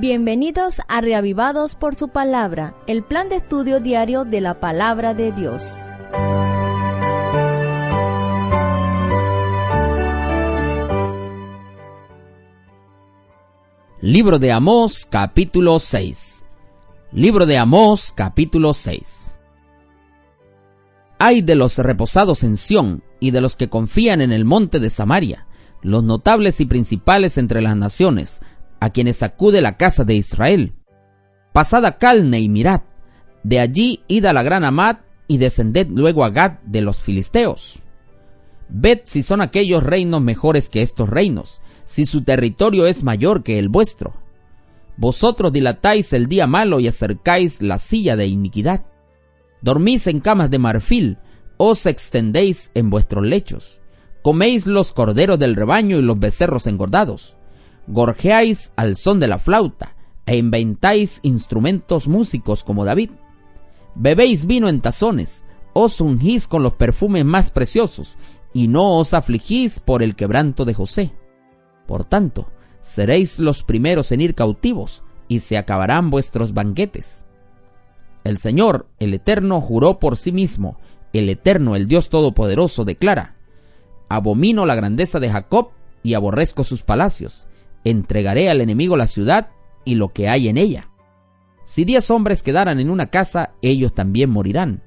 Bienvenidos a Reavivados por su Palabra, el plan de estudio diario de la Palabra de Dios. Libro de Amós, capítulo 6. Libro de Amós, capítulo 6. Ay de los reposados en Sión y de los que confían en el monte de Samaria, los notables y principales entre las naciones, a quienes acude la casa de Israel. Pasad a Calne y mirad, de allí id a la gran Hamat y descended luego a Gad de los filisteos. Ved si son aquellos reinos mejores que estos reinos, si su territorio es mayor que el vuestro. Vosotros dilatáis el día malo y acercáis la silla de iniquidad. Dormís en camas de marfil, os extendéis en vuestros lechos. Coméis los corderos del rebaño y los becerros engordados. Gorjeáis al son de la flauta, e inventáis instrumentos músicos como David. Bebéis vino en tazones, os ungís con los perfumes más preciosos, y no os afligís por el quebranto de José. Por tanto, seréis los primeros en ir cautivos, y se acabarán vuestros banquetes. El Señor, el Eterno, juró por sí mismo, el Eterno, el Dios Todopoderoso, declara: abomino la grandeza de Jacob, y aborrezco sus palacios. Entregaré al enemigo la ciudad y lo que hay en ella. Si 10 hombres quedaran en una casa, ellos también morirán.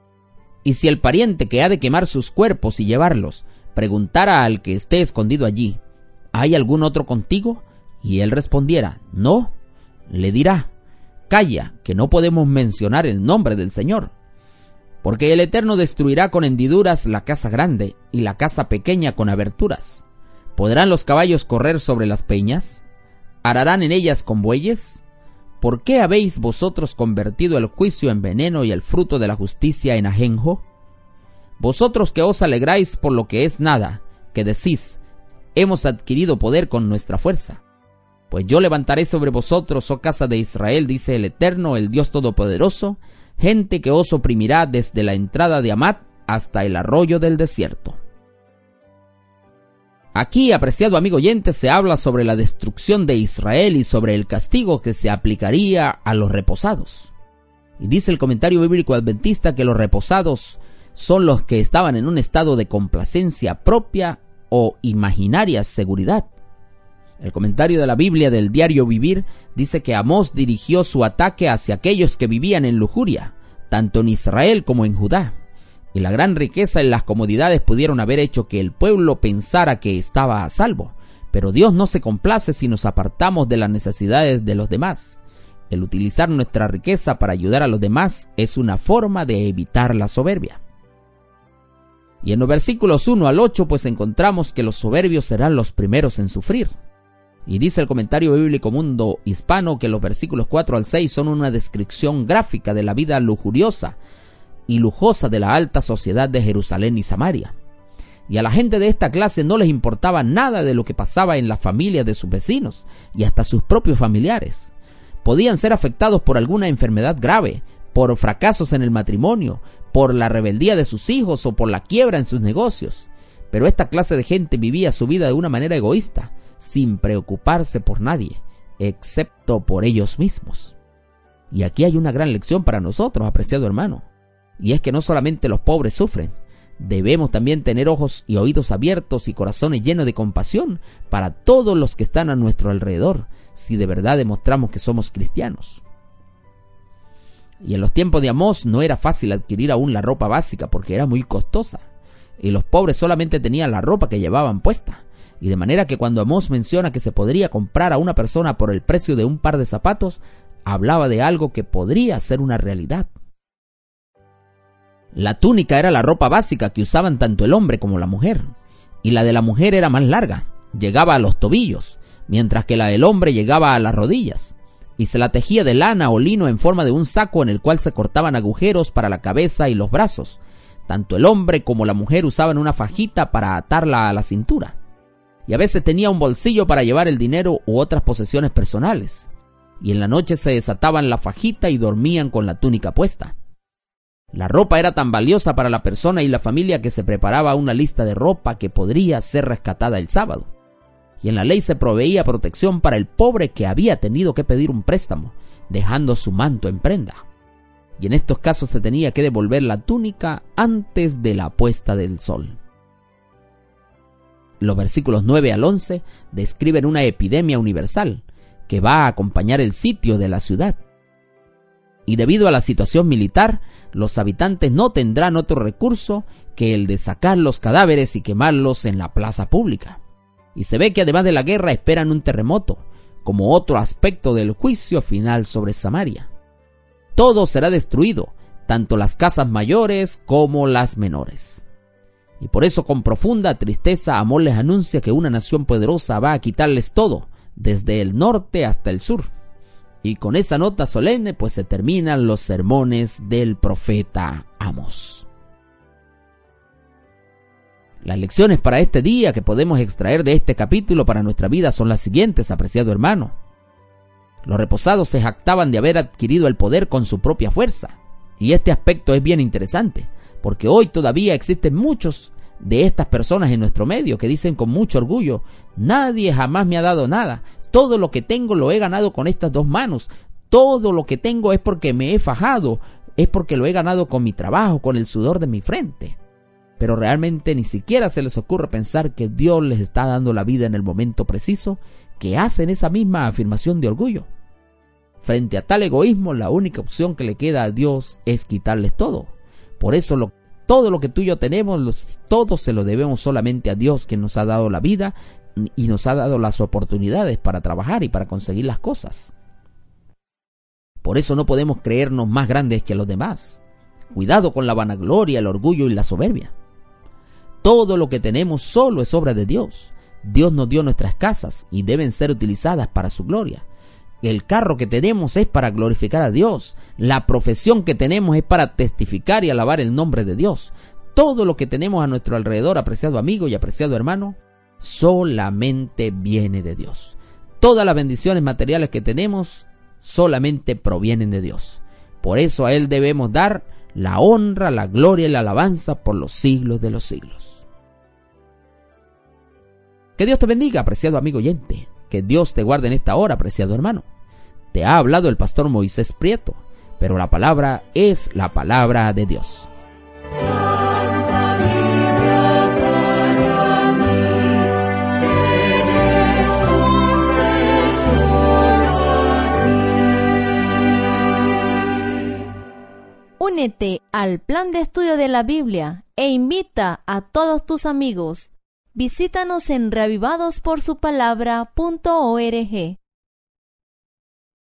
Y si el pariente que ha de quemar sus cuerpos y llevarlos preguntara al que esté escondido allí: ¿hay algún otro contigo? Y él respondiera: no, le dirá: calla, que no podemos mencionar el nombre del Señor. Porque el Eterno destruirá con hendiduras la casa grande y la casa pequeña con aberturas. ¿Podrán los caballos correr sobre las peñas? ¿Ararán en ellas con bueyes? ¿Por qué habéis vosotros convertido el juicio en veneno y el fruto de la justicia en ajenjo? Vosotros que os alegráis por lo que es nada, que decís: hemos adquirido poder con nuestra fuerza. Pues yo levantaré sobre vosotros, oh casa de Israel, dice el Eterno, el Dios Todopoderoso, gente que os oprimirá desde la entrada de Hamat hasta el arroyo del desierto. Aquí, apreciado amigo oyente, se habla sobre la destrucción de Israel y sobre el castigo que se aplicaría a los reposados. Y dice el comentario bíblico adventista que los reposados son los que estaban en un estado de complacencia propia o imaginaria seguridad. El comentario de la Biblia del Diario Vivir dice que Amós dirigió su ataque hacia aquellos que vivían en lujuria, tanto en Israel como en Judá. Y la gran riqueza y las comodidades pudieron haber hecho que el pueblo pensara que estaba a salvo. Pero Dios no se complace si nos apartamos de las necesidades de los demás. El utilizar nuestra riqueza para ayudar a los demás es una forma de evitar la soberbia. Y en los versículos 1 al 8 pues encontramos que los soberbios serán los primeros en sufrir. Y dice el comentario bíblico Mundo Hispano que los versículos 4 al 6 son una descripción gráfica de la vida lujuriosa y lujosa de la alta sociedad de Jerusalén y Samaria. Y a la gente de esta clase no les importaba nada de lo que pasaba en las familias de sus vecinos y hasta sus propios familiares. Podían ser afectados por alguna enfermedad grave, por fracasos en el matrimonio, por la rebeldía de sus hijos o por la quiebra en sus negocios. Pero esta clase de gente vivía su vida de una manera egoísta, sin preocuparse por nadie, excepto por ellos mismos. Y aquí hay una gran lección para nosotros, apreciado hermano. Y es que no solamente los pobres sufren, debemos también tener ojos y oídos abiertos y corazones llenos de compasión para todos los que están a nuestro alrededor, si de verdad demostramos que somos cristianos. Y en los tiempos de Amós no era fácil adquirir aún la ropa básica porque era muy costosa, y los pobres solamente tenían la ropa que llevaban puesta, y de manera que cuando Amós menciona que se podría comprar a una persona por el precio de un par de zapatos, hablaba de algo que podría ser una realidad. La túnica era la ropa básica que usaban tanto el hombre como la mujer, y la de la mujer era más larga, llegaba a los tobillos, mientras que la del hombre llegaba a las rodillas, y se la tejía de lana o lino en forma de un saco en el cual se cortaban agujeros para la cabeza y los brazos. Tanto el hombre como la mujer usaban una fajita para atarla a la cintura, y a veces tenía un bolsillo para llevar el dinero u otras posesiones personales, y en la noche se desataban la fajita y dormían con la túnica puesta. La ropa era tan valiosa para la persona y la familia que se preparaba una lista de ropa que podría ser rescatada el sábado. y en la ley se proveía protección para el pobre que había tenido que pedir un préstamo, dejando su manto en prenda. Y en estos casos se tenía que devolver la túnica antes de la puesta del sol. Los versículos 9 al 11 describen una epidemia universal que va a acompañar el sitio de la ciudad. Y debido a la situación militar, los habitantes no tendrán otro recurso que el de sacar los cadáveres y quemarlos en la plaza pública. Y se ve que además de la guerra esperan un terremoto, como otro aspecto del juicio final sobre Samaria. Todo será destruido, tanto las casas mayores como las menores. Y por eso con profunda tristeza Amós les anuncia que una nación poderosa va a quitarles todo, desde el norte hasta el sur. Y con esa nota solemne pues se terminan los sermones del profeta Amós. Las lecciones para este día que podemos extraer de este capítulo para nuestra vida son las siguientes, apreciado hermano. Los reposados se jactaban de haber adquirido el poder con su propia fuerza. Y este aspecto es bien interesante, porque hoy todavía existen muchos de estas personas en nuestro medio que dicen con mucho orgullo: nadie jamás me ha dado nada, todo lo que tengo lo he ganado con estas dos manos, todo lo que tengo es porque me he fajado, es porque lo he ganado con mi trabajo, con el sudor de mi frente. Pero realmente ni siquiera se les ocurre pensar que Dios les está dando la vida en el momento preciso, que hacen esa misma afirmación de orgullo. Frente a tal egoísmo, la única opción que le queda a Dios es quitarles todo. Por eso todo lo que tú y yo tenemos, todo se lo debemos solamente a Dios, que nos ha dado la vida y nos ha dado las oportunidades para trabajar y para conseguir las cosas. Por eso no podemos creernos más grandes que los demás. Cuidado con la vanagloria, el orgullo y la soberbia. Todo lo que tenemos solo es obra de Dios. Dios nos dio nuestras casas y deben ser utilizadas para su gloria. El carro que tenemos es para glorificar a Dios. La profesión que tenemos es para testificar y alabar el nombre de Dios. Todo lo que tenemos a nuestro alrededor, apreciado amigo y apreciado hermano, solamente viene de Dios. Todas las bendiciones materiales que tenemos solamente provienen de Dios. Por eso a Él debemos dar la honra, la gloria y la alabanza por los siglos de los siglos. Que Dios te bendiga, apreciado amigo oyente. Que Dios te guarde en esta hora, apreciado hermano. Te ha hablado el pastor Moisés Prieto, pero la palabra es la palabra de Dios. Santa Biblia para mí, eres un tesoro a ti. Únete al plan de estudio de la Biblia e invita a todos tus amigos. Visítanos en reavivadosporsupalabra.org.